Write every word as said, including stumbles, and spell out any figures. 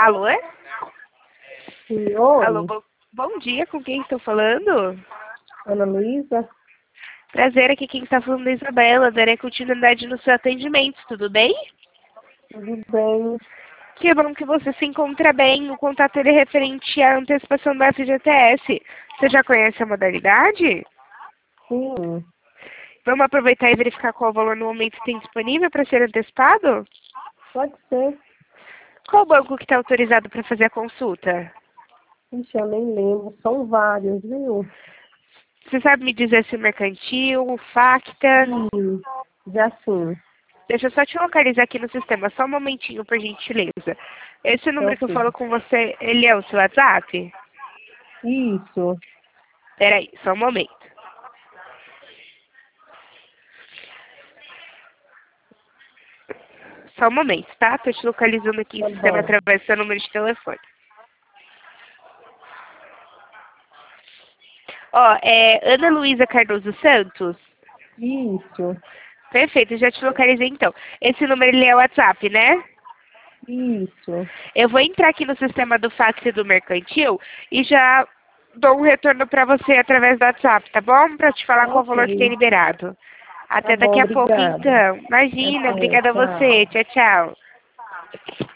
Alô? Sim, oi. Alô, bo bom dia, com quem estou falando? Ana Luísa? Prazer, aqui quem está falando é a Isabela, darei continuidade no seu atendimento, tudo bem? Tudo bem? Que bom que você se encontra bem, o contato ele é referente à antecipação da F G T S. Você já conhece a modalidade? Sim, Vamos aproveitar e verificar qual valor no momento tem disponível para ser antecipado? pode ser. Qual banco que está autorizado para fazer a consulta? Ixi, eu nem lembro. São vários, viu? Você sabe me dizer se é mercantil, Facta? Sim, já sim. Deixa eu só te localizar aqui no sistema, só um momentinho, por gentileza. Esse número Então, que eu sim. falo com você, ele é o seu WhatsApp? Isso. Peraí, só um momento. Só um momento, tá? Tô te localizando aqui Tá no sistema bom. através do seu número de telefone. Ó, é Ana Luísa Cardoso Santos? Isso. Perfeito, já te localizei então. Esse número ele é o WhatsApp, né? Isso. Eu vou entrar aqui no sistema do fax e do mercantil e já dou um retorno para você através do WhatsApp, tá bom? Para te falar qual o valor que tem Ok. liberado. Tá Até bom, daqui a pouco obrigada. então. Imagina, Até, obrigada a tchau. você. Tchau, tchau.